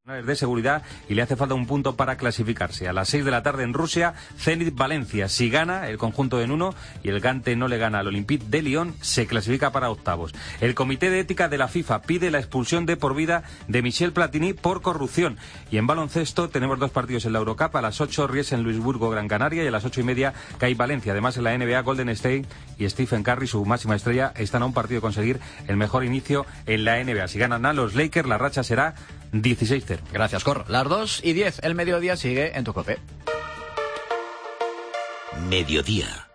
de seguridad y le hace falta un punto para clasificarse. A las 6 de la tarde en Rusia, Zenit Valencia. Si gana el conjunto de Nuno y el Gante no le gana al Olympique de Lyon, se clasifica para octavos. El Comité de Ética de la FIFA pide la expulsión de por vida de Michel Platini por corrupción. Y en baloncesto tenemos dos partidos en la Eurocup. A las 8 Ries en Luisburgo, Gran Canaria, y a las 8:30 CAI Valencia. Además, en la NBA, Golden State y Stephen Curry, su máxima estrella, están a un partido de conseguir el mejor inicio en la NBA. Si ganan a los Lakers, la racha será 16-0. Gracias, Cor. Las 2:10, el mediodía sigue en tu COPE. Mediodía.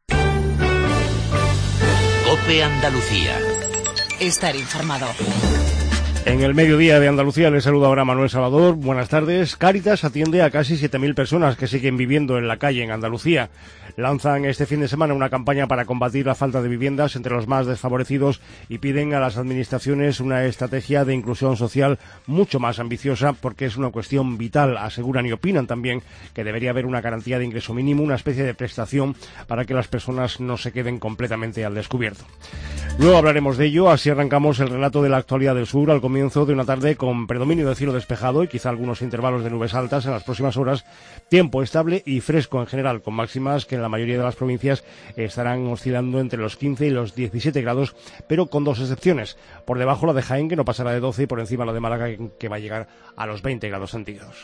COPE Andalucía. Estar informado. En el mediodía de Andalucía les saluda ahora Manuel Salvador. Buenas tardes. Cáritas atiende a casi 7.000 personas que siguen viviendo en la calle en Andalucía. Lanzan este fin de semana una campaña para combatir la falta de viviendas entre los más desfavorecidos y piden a las administraciones una estrategia de inclusión social mucho más ambiciosa, porque es una cuestión vital. Aseguran y opinan también que debería haber una garantía de ingreso mínimo, una especie de prestación para que las personas no se queden completamente al descubierto. Luego hablaremos de ello. Así arrancamos el relato de la actualidad del sur al comienzo de una tarde con predominio de cielo despejado y quizá algunos intervalos de nubes altas en las próximas horas. Tiempo estable y fresco en general, con máximas que en la mayoría de las provincias estarán oscilando entre los 15 y los 17 grados, pero con dos excepciones. Por debajo la de Jaén, que no pasará de 12, y por encima la de Málaga, que va a llegar a los 20 grados centígrados.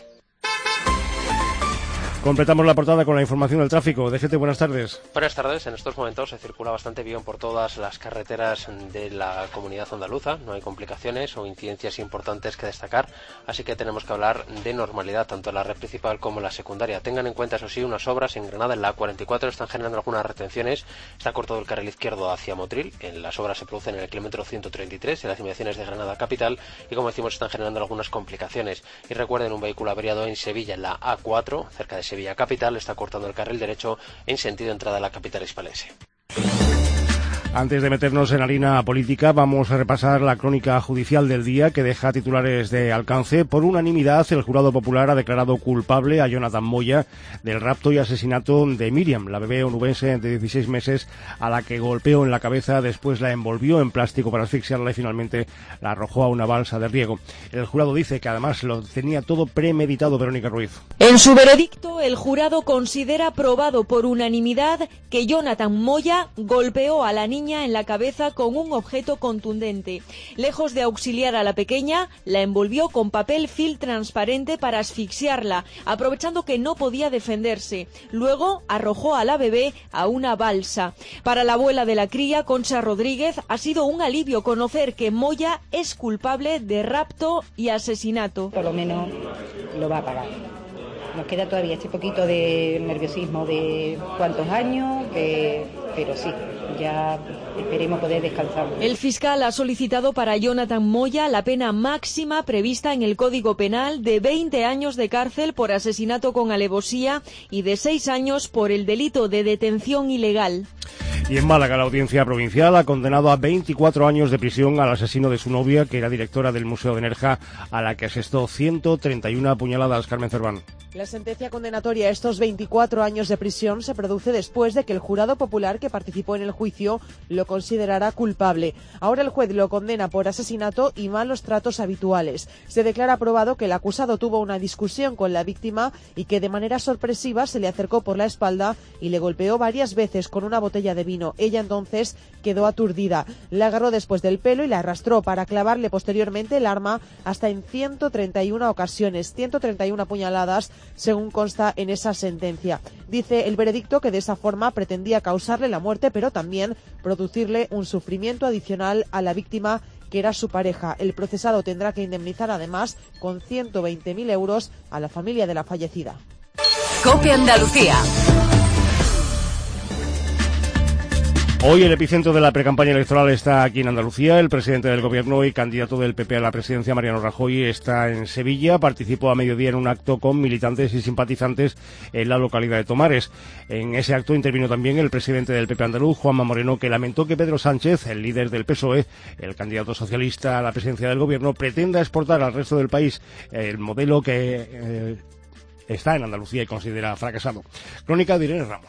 Completamos la portada con la información del tráfico. DGT, buenas tardes. Buenas tardes. En estos momentos se circula bastante bien por todas las carreteras de la comunidad andaluza. No hay complicaciones o incidencias importantes que destacar, así que tenemos que hablar de normalidad tanto en la red principal como en la secundaria. Tengan en cuenta, eso sí, unas obras en Granada. En la A44 están generando algunas retenciones. Está cortado el carril izquierdo hacia Motril. Las obras se producen en el kilómetro 133 en las inmediaciones de Granada capital y, como decimos, están generando algunas complicaciones. Y recuerden, un vehículo averiado en Sevilla, en la A4, cerca de Sevilla capital, está cortando el carril derecho en sentido entrada a la capital hispalense. Antes de meternos en harina política, vamos a repasar la crónica judicial del día, que deja titulares de alcance. Por unanimidad, el jurado popular ha declarado culpable a Jonathan Moya del rapto y asesinato de Miriam, la bebé onubense de 16 meses, a la que golpeó en la cabeza, después la envolvió en plástico para asfixiarla y finalmente la arrojó a una balsa de riego. El jurado dice que además lo tenía todo premeditado. Verónica Ruiz. En su veredicto, el jurado considera probado por unanimidad que Jonathan Moya golpeó a la niña en la cabeza con un objeto contundente. Lejos de auxiliar a la pequeña, la envolvió con papel film transparente para asfixiarla, aprovechando que no podía defenderse. Luego arrojó a la bebé a una balsa. Para la abuela de la cría, Concha Rodríguez, ha sido un alivio conocer que Moya es culpable de rapto y asesinato. Por lo menos lo va a pagar. Nos queda todavía este poquito de nerviosismo de cuántos años, pero sí, ya esperemos poder descansar. El fiscal ha solicitado para Jonathan Moya la pena máxima prevista en el Código Penal de 20 años de cárcel por asesinato con alevosía y de 6 años por el delito de detención ilegal. Y en Málaga, la Audiencia Provincial ha condenado a 24 años de prisión al asesino de su novia, que era directora del Museo de Nerja, a la que asestó 131 apuñaladas. Carmen Cerván. La sentencia condenatoria a estos 24 años de prisión se produce después de que el jurado popular que participó en el juicio lo considerara culpable. Ahora el juez lo condena por asesinato y malos tratos habituales. Se declara probado que el acusado tuvo una discusión con la víctima y que de manera sorpresiva se le acercó por la espalda y le golpeó varias veces con una botella de vino. Ella entonces quedó aturdida. La agarró después del pelo y la arrastró para clavarle posteriormente el arma hasta en 131 ocasiones, 131 apuñaladas, según consta en esa sentencia. Dice el veredicto que de esa forma pretendía causarle la muerte, pero también producirle un sufrimiento adicional a la víctima, que era su pareja. El procesado tendrá que indemnizar además con 120.000 euros a la familia de la fallecida. COPE Andalucía. Hoy el epicentro de la precampaña electoral está aquí en Andalucía. El presidente del Gobierno y candidato del PP a la presidencia, Mariano Rajoy, está en Sevilla. Participó a mediodía en un acto con militantes y simpatizantes en la localidad de Tomares. En ese acto intervino también el presidente del PP andaluz, Juanma Moreno, que lamentó que Pedro Sánchez, el líder del PSOE, el candidato socialista a la presidencia del Gobierno, pretenda exportar al resto del país el modelo que está en Andalucía y considera fracasado. Crónica de Irene Ramos.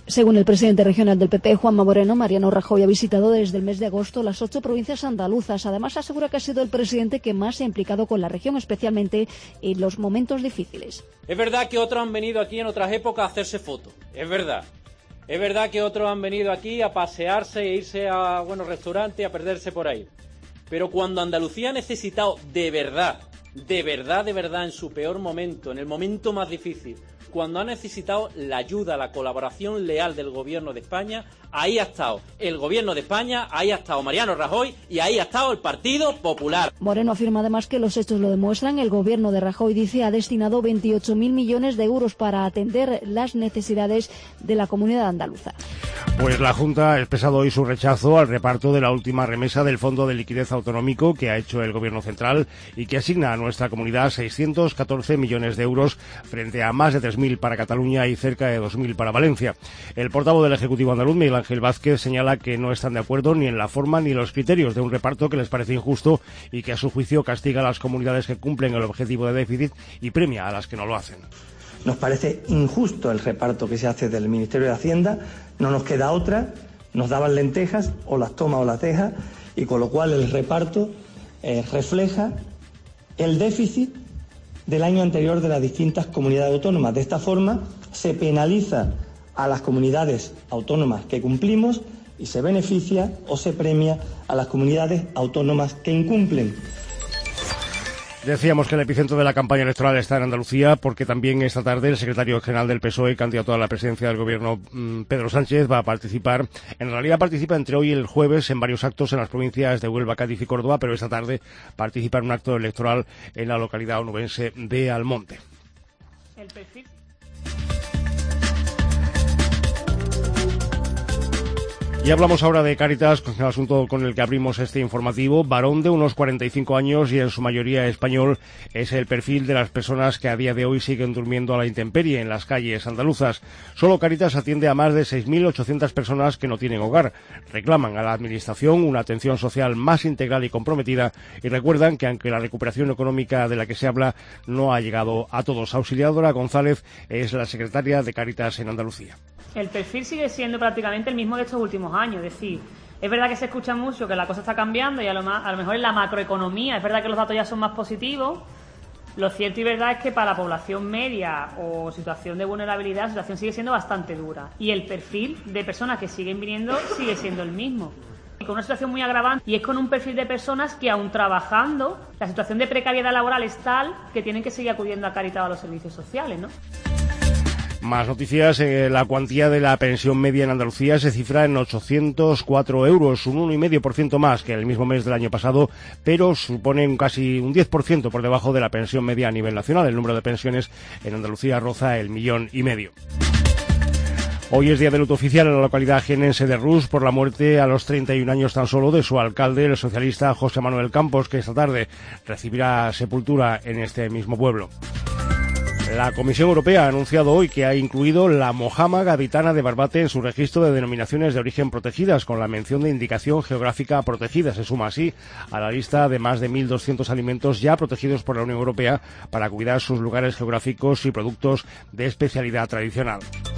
Según el presidente regional del PP, Juanma Moreno, Mariano Rajoy ha visitado desde el mes de agosto las 8 provincias andaluzas. Además, asegura que ha sido el presidente que más se ha implicado con la región, especialmente en los momentos difíciles. Es verdad que otros han venido aquí en otras épocas a hacerse fotos, es verdad. Es verdad que otros han venido aquí a pasearse e irse a buenos restaurantes y a perderse por ahí. Pero cuando Andalucía ha necesitado de verdad, en su peor momento, en el momento más difícil, cuando ha necesitado la ayuda, la colaboración leal del Gobierno de España, ahí ha estado el Gobierno de España, ahí ha estado Mariano Rajoy y ahí ha estado el Partido Popular. Moreno afirma además que los hechos lo demuestran. El Gobierno de Rajoy, dice, ha destinado 28.000 millones de euros para atender las necesidades de la comunidad andaluza. Pues la Junta ha expresado hoy su rechazo al reparto de la última remesa del Fondo de Liquidez Autonómico que ha hecho el Gobierno central y que asigna a nuestra comunidad 614 millones de euros frente a más de 3.000 para Cataluña y cerca de 2.000 para Valencia. El portavoz del Ejecutivo andaluz, Miguel Ángel Vázquez, señala que no están de acuerdo ni en la forma ni en los criterios de un reparto que les parece injusto y que a su juicio castiga a las comunidades que cumplen el objetivo de déficit y premia a las que no lo hacen. Nos parece injusto el reparto que se hace del Ministerio de Hacienda, no nos queda otra, nos daban lentejas, o las toma o las deja, y con lo cual el reparto refleja el déficit del año anterior de las distintas comunidades autónomas. De esta forma se penaliza a las comunidades autónomas que cumplimos y se beneficia o se premia a las comunidades autónomas que incumplen. Decíamos que el epicentro de la campaña electoral está en Andalucía porque también esta tarde el secretario general del PSOE, candidato a la presidencia del gobierno, Pedro Sánchez, va a participar. En realidad participa entre hoy y el jueves en varios actos en las provincias de Huelva, Cádiz y Córdoba, pero esta tarde participa en un acto electoral en la localidad onubense de Almonte. El perfil. Y hablamos ahora de Cáritas, con el asunto con el que abrimos este informativo. Varón de unos 45 años y en su mayoría español es el perfil de las personas que a día de hoy siguen durmiendo a la intemperie en las calles andaluzas. Solo Cáritas atiende a más de 6.800 personas que no tienen hogar. Reclaman a la Administración una atención social más integral y comprometida y recuerdan que aunque la recuperación económica de la que se habla no ha llegado a todos. Auxiliadora González es la secretaria de Cáritas en Andalucía. El perfil sigue siendo prácticamente el mismo de estos últimos años, es decir, es verdad que se escucha mucho que la cosa está cambiando y a lo mejor en la macroeconomía es verdad que los datos ya son más positivos. Lo cierto y verdad es que para la población media o situación de vulnerabilidad la situación sigue siendo bastante dura y el perfil de personas que siguen viniendo sigue siendo el mismo. Y con una situación muy agravante y es con un perfil de personas que aún trabajando la situación de precariedad laboral es tal que tienen que seguir acudiendo a Cáritas o a los servicios sociales, ¿no? Más noticias. La cuantía de la pensión media en Andalucía se cifra en 804 euros, un 1,5% más que el mismo mes del año pasado, pero supone casi un 10% por debajo de la pensión media a nivel nacional. El número de pensiones en Andalucía roza el 1,5 millones. Hoy es día de luto oficial en la localidad jienense de Rús por la muerte a los 31 años tan solo de su alcalde, el socialista José Manuel Campos, que esta tarde recibirá sepultura en este mismo pueblo. La Comisión Europea ha anunciado hoy que ha incluido la mojama gaditana de Barbate en su registro de denominaciones de origen protegidas, con la mención de indicación geográfica protegida. Se suma así a la lista de más de 1.200 alimentos ya protegidos por la Unión Europea para cuidar sus lugares geográficos y productos de especialidad tradicional.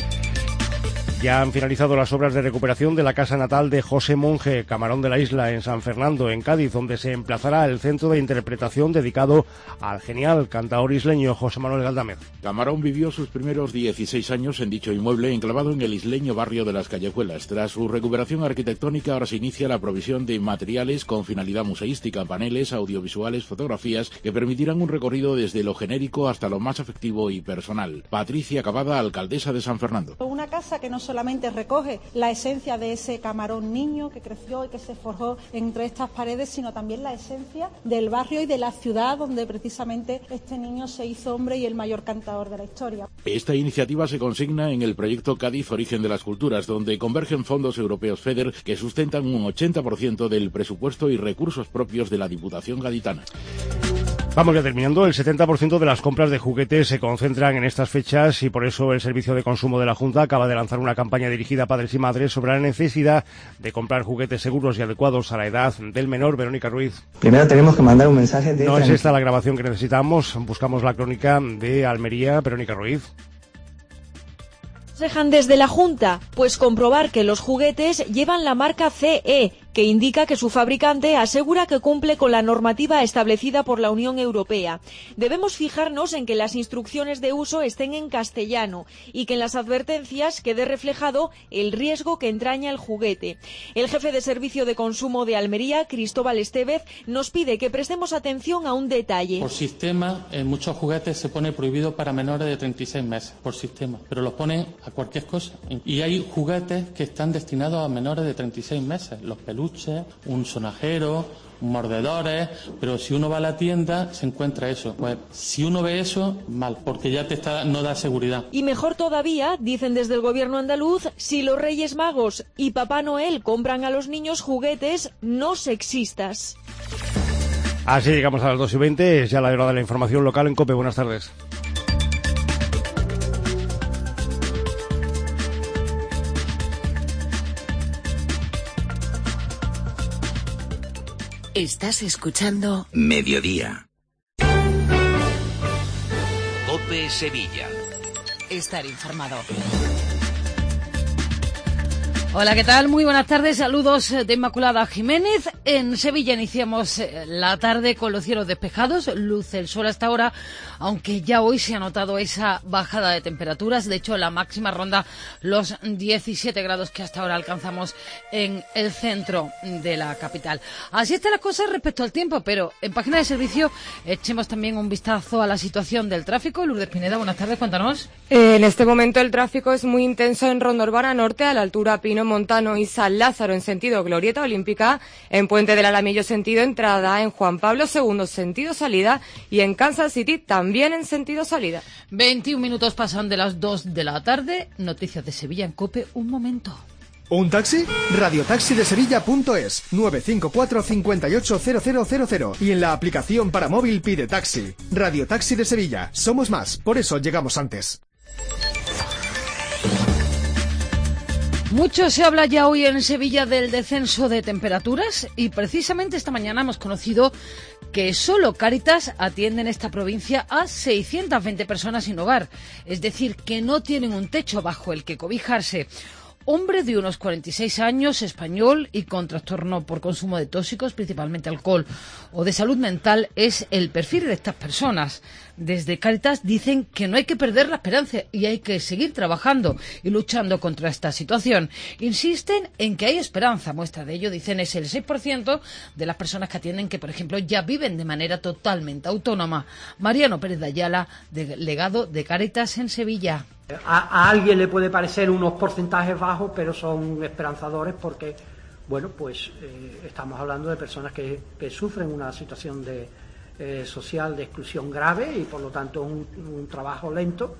Ya han finalizado las obras de recuperación de la casa natal de José Monge, Camarón de la Isla, en San Fernando, en Cádiz, donde se emplazará el centro de interpretación dedicado al genial cantaor isleño José Manuel Galdámez. Camarón vivió sus primeros 16 años en dicho inmueble, enclavado en el isleño barrio de Las Callejuelas. Tras su recuperación arquitectónica, ahora se inicia la provisión de materiales con finalidad museística, paneles, audiovisuales, fotografías, que permitirán un recorrido desde lo genérico hasta lo más afectivo y personal. Patricia Cavada, alcaldesa de San Fernando. Una casa que no solamente recoge la esencia de ese camarón niño que creció y que se forjó entre estas paredes, sino también la esencia del barrio y de la ciudad donde precisamente este niño se hizo hombre y el mayor cantador de la historia. Esta iniciativa se consigna en el proyecto Cádiz Origen de las Culturas, donde convergen fondos europeos FEDER que sustentan un 80% del presupuesto y recursos propios de la Diputación gaditana. Vamos ya terminando. El 70% de las compras de juguetes se concentran en estas fechas y por eso el Servicio de Consumo de la Junta acaba de lanzar una campaña dirigida a padres y madres sobre la necesidad de comprar juguetes seguros y adecuados a la edad del menor. Verónica Ruiz. Primero tenemos que mandar un mensaje de... No es esta la grabación que necesitamos. Buscamos la crónica de Almería. Verónica Ruiz. Dejan desde la Junta, pues comprobar que los juguetes llevan la marca CE, que indica que su fabricante asegura que cumple con la normativa establecida por la Unión Europea. Debemos fijarnos en que las instrucciones de uso estén en castellano y que en las advertencias quede reflejado el riesgo que entraña el juguete. El jefe de Servicio de Consumo de Almería, Cristóbal Estevez, nos pide que prestemos atención a un detalle. Por sistema, en muchos juguetes se pone prohibido para menores de 36 meses, por sistema, pero los pone a cualquier cosa. Y hay juguetes que están destinados a menores de 36 meses, los peluches, un sonajero, mordedores, pero si uno va a la tienda se encuentra eso. Pues si uno ve eso, mal, porque ya no da seguridad. Y mejor todavía, dicen desde el gobierno andaluz, si los Reyes Magos y Papá Noel compran a los niños juguetes no sexistas. Así llegamos a las 2:20, es ya la hora de la información local en COPE. Buenas tardes. Estás escuchando Mediodía. COPE Sevilla. Estar informado. Hola, ¿qué tal? Muy buenas tardes. Saludos de Inmaculada Jiménez. En Sevilla iniciamos la tarde con los cielos despejados. Luce el sol hasta ahora, aunque ya hoy se ha notado esa bajada de temperaturas. De hecho, la máxima ronda los 17 grados que hasta ahora alcanzamos en el centro de la capital. Así están las cosas respecto al tiempo, pero en página de servicio echemos también un vistazo a la situación del tráfico. Lourdes Pineda, buenas tardes, cuéntanos. En este momento el tráfico es muy intenso en Ronda Urbana Norte, a la altura Pino Montano y San Lázaro en sentido Glorieta Olímpica, en Puente del Alamillo sentido entrada, en Juan Pablo II sentido salida y en Kansas City también en sentido salida. 21 minutos pasan de las 2 de la tarde. Noticias de Sevilla en COPE. Un momento. ¿Un taxi? Radiotaxidesevilla.es 954 580000 y en la aplicación para móvil pide taxi. Radiotaxi de Sevilla. Somos más, por eso llegamos antes. Mucho se habla ya hoy en Sevilla del descenso de temperaturas y precisamente esta mañana hemos conocido que solo Cáritas atiende en esta provincia a 620 personas sin hogar, es decir, que no tienen un techo bajo el que cobijarse. Hombre de unos 46 años, español y con trastorno por consumo de tóxicos, principalmente alcohol, o de salud mental, es el perfil de estas personas. Desde Cáritas dicen que no hay que perder la esperanza y hay que seguir trabajando y luchando contra esta situación. Insisten en que hay esperanza. Muestra de ello, dicen, es el 6% de las personas que atienden que, por ejemplo, ya viven de manera totalmente autónoma. Mariano Pérez de Ayala, delegado de Cáritas en Sevilla. A alguien le puede parecer unos porcentajes bajos, pero son esperanzadores porque, bueno, pues estamos hablando de personas que sufren una situación social de exclusión grave y por lo tanto un trabajo lento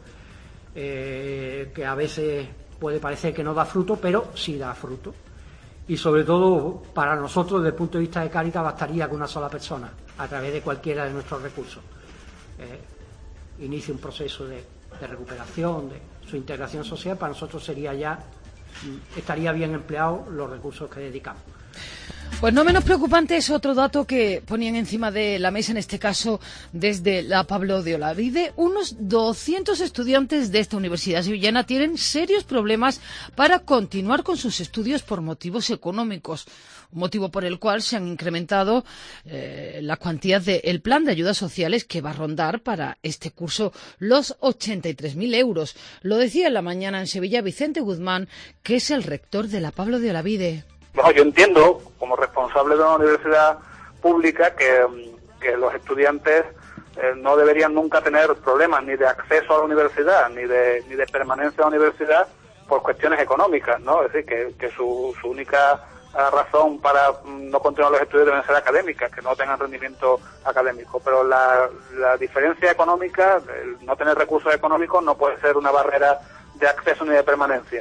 que a veces puede parecer que no da fruto, pero sí da fruto. Y sobre todo para nosotros, desde el punto de vista de Cáritas, bastaría con una sola persona, a través de cualquiera de nuestros recursos, inicie un proceso de recuperación, de su integración social. Para nosotros estaría bien empleados los recursos que dedicamos. Pues no menos preocupante es otro dato que ponían encima de la mesa, en este caso desde la Pablo de Olavide. Unos 200 estudiantes de esta universidad sevillana tienen serios problemas para continuar con sus estudios por motivos económicos, un motivo por el cual se han incrementado las cuantías del plan de ayudas sociales que va a rondar para este curso los 83.000 euros. Lo decía en la mañana en Sevilla Vicente Guzmán, que es el rector de la Pablo de Olavide. Bueno, yo entiendo, como responsable de una universidad pública, que los estudiantes no deberían nunca tener problemas ni de acceso a la universidad, ni de permanencia en la universidad por cuestiones económicas, ¿no? Es decir, que su única razón para no continuar los estudios deben ser académicas, que no tengan rendimiento académico. Pero la diferencia económica, el no tener recursos económicos, no puede ser una barrera de acceso ni de permanencia.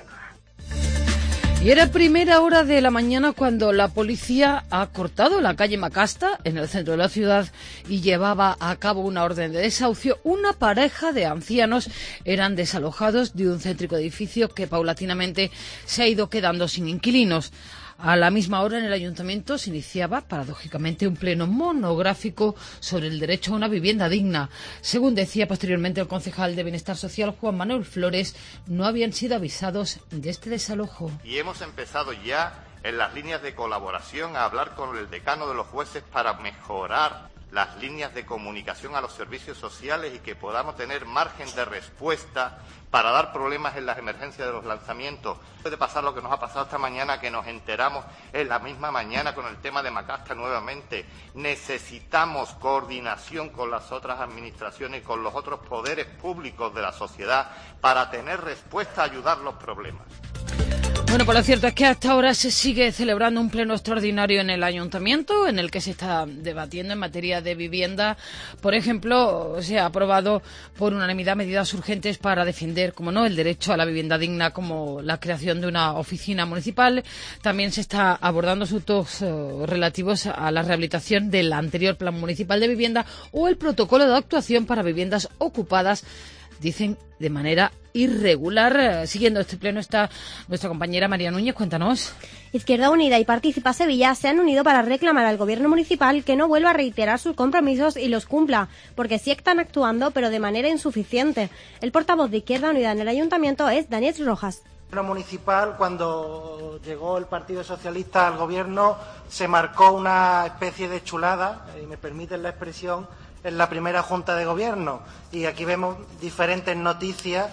Y era primera hora de la mañana cuando la policía ha cortado la calle Macasta, en el centro de la ciudad, y llevaba a cabo una orden de desahucio. Una pareja de ancianos eran desalojados de un céntrico edificio que paulatinamente se ha ido quedando sin inquilinos. A la misma hora, en el Ayuntamiento se iniciaba, paradójicamente, un pleno monográfico sobre el derecho a una vivienda digna. Según decía posteriormente el concejal de Bienestar Social, Juan Manuel Flores, no habían sido avisados de este desalojo. Y hemos empezado ya en las líneas de colaboración a hablar con el decano de los jueces para mejorar las líneas de comunicación a los servicios sociales y que podamos tener margen de respuesta para dar problemas en las emergencias de los lanzamientos. Puede pasar lo que nos ha pasado esta mañana, que nos enteramos en la misma mañana con el tema de Macasta nuevamente. Necesitamos coordinación con las otras administraciones y con los otros poderes públicos de la sociedad para tener respuesta a ayudar los problemas. Bueno, pues lo cierto es que hasta ahora se sigue celebrando un pleno extraordinario en el Ayuntamiento, en el que se está debatiendo en materia de vivienda. Por ejemplo, se ha aprobado por unanimidad medidas urgentes para defender, como no, el derecho a la vivienda digna, como la creación de una oficina municipal. También se está abordando asuntos relativos a la rehabilitación del anterior Plan Municipal de Vivienda o el protocolo de actuación para viviendas ocupadas, dicen, de manera irregular. Siguiendo este pleno está nuestra compañera María Núñez. Cuéntanos. Izquierda Unida y Participa Sevilla se han unido para reclamar al gobierno municipal que no vuelva a reiterar sus compromisos y los cumpla, porque sí están actuando, pero de manera insuficiente. El portavoz de Izquierda Unida en el Ayuntamiento es Daniel Rojas. El gobierno municipal, cuando llegó el Partido Socialista al gobierno, se marcó una especie de chulada, y me permiten la expresión, en la primera Junta de Gobierno. Y aquí vemos diferentes noticias.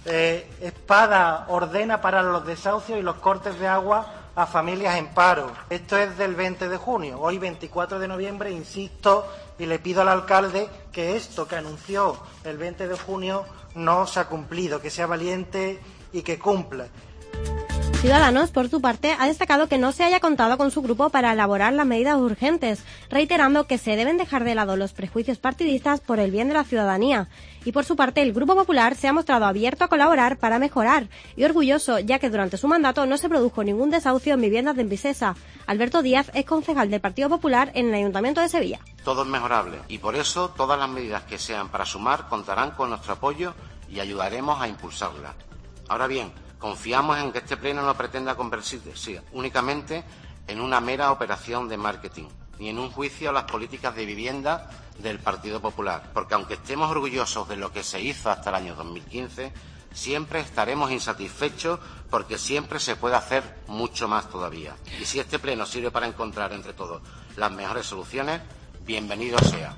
Espada ordena para los desahucios y los cortes de agua a familias en paro. Esto es del 20 de junio. Hoy, 24 de noviembre, insisto y le pido al alcalde que esto que anunció el 20 de junio no se ha cumplido, que sea valiente y que cumpla. Ciudadanos, por su parte, ha destacado que no se haya contado con su grupo para elaborar las medidas urgentes, reiterando que se deben dejar de lado los prejuicios partidistas por el bien de la ciudadanía. Y por su parte, el Grupo Popular se ha mostrado abierto a colaborar para mejorar y orgulloso, ya que durante su mandato no se produjo ningún desahucio en viviendas de Envisesa. Alberto Díaz es concejal del Partido Popular en el Ayuntamiento de Sevilla. Todo es mejorable y por eso todas las medidas que sean para sumar contarán con nuestro apoyo y ayudaremos a impulsarlas. Ahora bien, confiamos en que este pleno no pretenda convertirse únicamente en una mera operación de marketing, ni en un juicio a las políticas de vivienda del Partido Popular, porque aunque estemos orgullosos de lo que se hizo hasta el año 2015, siempre estaremos insatisfechos porque siempre se puede hacer mucho más todavía. Y si este pleno sirve para encontrar entre todos las mejores soluciones, bienvenido sea.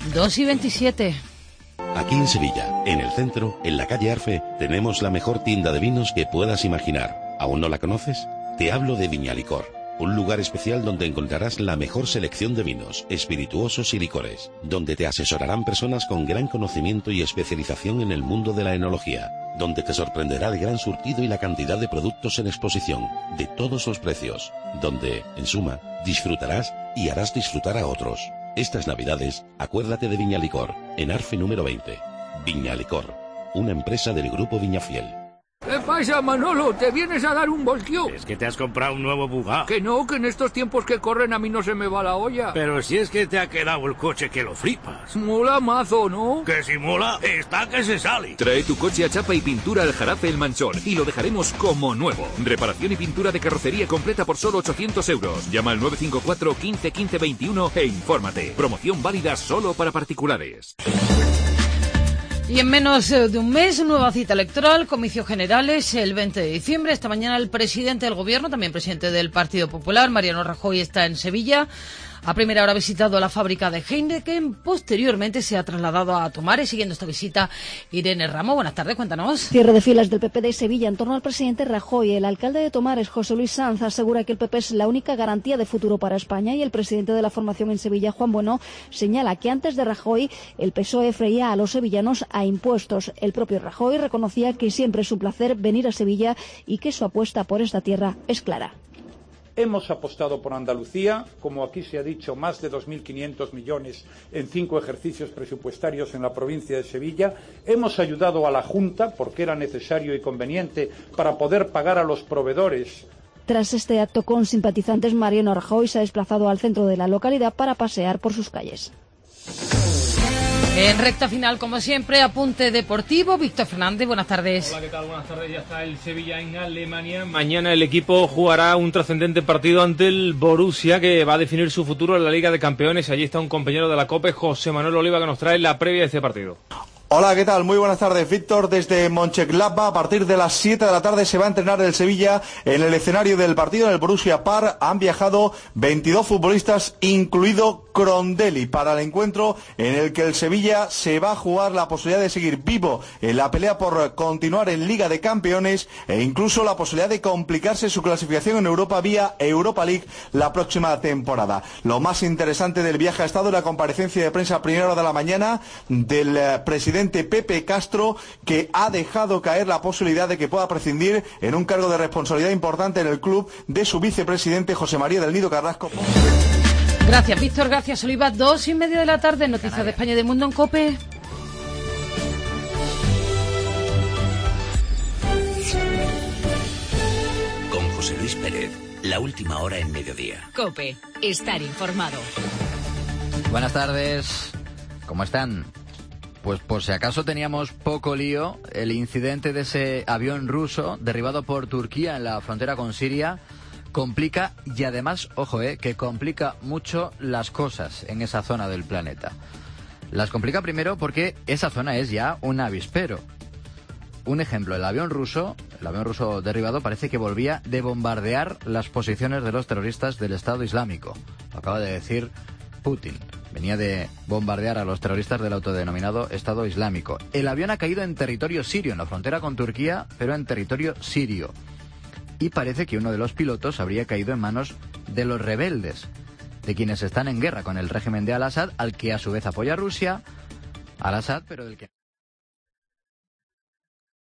2:27. Aquí en Sevilla, en el centro, en la calle Arfe, tenemos la mejor tienda de vinos que puedas imaginar. ¿Aún no la conoces? Te hablo de Viñalicor, un lugar especial donde encontrarás la mejor selección de vinos, espirituosos y licores, donde te asesorarán personas con gran conocimiento y especialización en el mundo de la enología, donde te sorprenderá el gran surtido y la cantidad de productos en exposición, de todos los precios, donde, en suma, disfrutarás y harás disfrutar a otros. Estas Navidades, acuérdate de Viñalicor, en Arfe número 20. Viñalicor, una empresa del Grupo Viñafiel. ¿Qué pasa, Manolo? ¿Te vienes a dar un voltio? Es que te has comprado un nuevo Bugatti. Que no, que en estos tiempos que corren a mí no se me va la olla. Pero si es que te ha quedado el coche que lo flipas. Mola mazo, ¿no? Que si mola, está que se sale. Trae tu coche a chapa y pintura al Jarafe El Manchón y lo dejaremos como nuevo. Reparación y pintura de carrocería completa por solo 800 euros. Llama al 954 15 15 21 e infórmate. Promoción válida solo para particulares. Y en menos de un mes, nueva cita electoral, comicios generales, el 20 de diciembre. Esta mañana el presidente del Gobierno, también presidente del Partido Popular, Mariano Rajoy, está en Sevilla. A primera hora ha visitado la fábrica de Heineken, posteriormente se ha trasladado a Tomares. Siguiendo esta visita, Irene Ramo. Buenas tardes, cuéntanos. Cierre de filas del PP de Sevilla en torno al presidente Rajoy. El alcalde de Tomares, José Luis Sanz, asegura que el PP es la única garantía de futuro para España, y el presidente de la formación en Sevilla, Juan Bueno, señala que antes de Rajoy el PSOE freía a los sevillanos a impuestos. El propio Rajoy reconocía que siempre es un placer venir a Sevilla y que su apuesta por esta tierra es clara. Hemos apostado por Andalucía, como aquí se ha dicho, más de 2.500 millones en 5 ejercicios presupuestarios en la provincia de Sevilla. Hemos ayudado a la Junta, porque era necesario y conveniente, para poder pagar a los proveedores. Tras este acto con simpatizantes, Mariano Rajoy se ha desplazado al centro de la localidad para pasear por sus calles. En recta final, como siempre, apunte deportivo. Víctor Fernández, buenas tardes. Hola, ¿qué tal? Buenas tardes. Ya está el Sevilla en Alemania. Mañana el equipo jugará un trascendente partido ante el Borussia, que va a definir su futuro en la Liga de Campeones. Allí está un compañero de la COPE, José Manuel Oliva, que nos trae la previa de este partido. Hola, ¿qué tal? Muy buenas tardes, Víctor. Desde Mönchengladbach, a partir de las 7 de la tarde se va a entrenar el Sevilla en el escenario del partido, en el Borussia Park. Han viajado 22 futbolistas, incluido Crondelli, para el encuentro en el que el Sevilla se va a jugar la posibilidad de seguir vivo en la pelea por continuar en Liga de Campeones e incluso la posibilidad de complicarse su clasificación en Europa vía Europa League la próxima temporada. Lo más interesante del viaje ha estado la comparecencia de prensa a primera hora de la mañana del presidente Pepe Castro, que ha dejado caer la posibilidad de que pueda prescindir en un cargo de responsabilidad importante en el club de su vicepresidente José María del Nido Carrasco. Gracias, Víctor. Gracias, Oliva. 2:30 de la tarde. Noticias de España y del mundo en COPE. Con José Luis Pérez, la última hora en mediodía. COPE, estar informado. Buenas tardes. ¿Cómo están? Pues por si acaso teníamos poco lío, el incidente de ese avión ruso derribado por Turquía en la frontera con Siria complica, y además, ojo, que complica mucho las cosas en esa zona del planeta. Las complica primero porque esa zona es ya un avispero. Un ejemplo, el avión ruso derribado parece que volvía de bombardear las posiciones de los terroristas del Estado Islámico. Lo acaba de decir Putin. Venía de bombardear a los terroristas del autodenominado Estado Islámico. El avión ha caído en territorio sirio, en la frontera con Turquía, pero en territorio sirio. Y parece que uno de los pilotos habría caído en manos de los rebeldes, de quienes están en guerra con el régimen de Al-Assad, al que a su vez apoya Rusia. Al-Assad, pero del que...